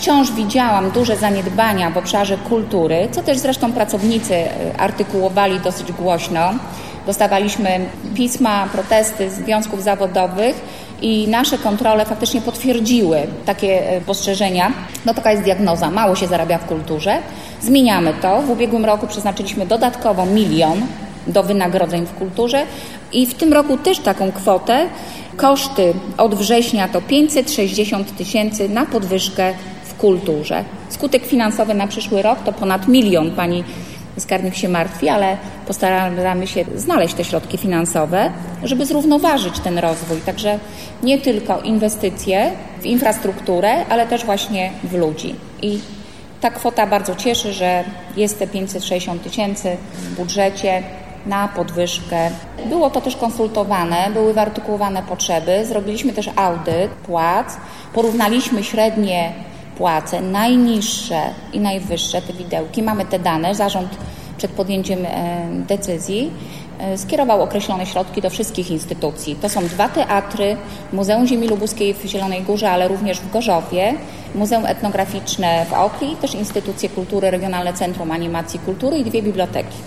wciąż widziałam duże zaniedbania w obszarze kultury, co też zresztą pracownicy artykułowali dosyć głośno. Dostawaliśmy pisma, protesty z związków zawodowych i nasze kontrole faktycznie potwierdziły takie spostrzeżenia. No taka jest diagnoza, mało się zarabia w kulturze. Zmieniamy to. W ubiegłym roku przeznaczyliśmy dodatkowo 1 000 000 do wynagrodzeń w kulturze i w tym roku też taką kwotę. Koszty od września to 560 000 na podwyżkę w kulturze. Skutek finansowy na przyszły rok to ponad 1 000 000. Pani skarbnik się martwi, ale postaramy się znaleźć te środki finansowe, żeby zrównoważyć ten rozwój. Także nie tylko inwestycje w infrastrukturę, ale też właśnie w ludzi. I ta kwota bardzo cieszy, że jest te 560 000 w budżecie na podwyżkę. Było to też konsultowane, były wyartykułowane potrzeby. Zrobiliśmy też audyt płac, porównaliśmy średnie płace, najniższe i najwyższe, te widełki. Mamy te dane. Zarząd przed podjęciem decyzji skierował określone środki do wszystkich instytucji. To są 2 teatry, Muzeum Ziemi Lubuskiej w Zielonej Górze, ale również w Gorzowie, Muzeum Etnograficzne w Ochli, też instytucje kultury, Regionalne Centrum Animacji Kultury i 2 biblioteki.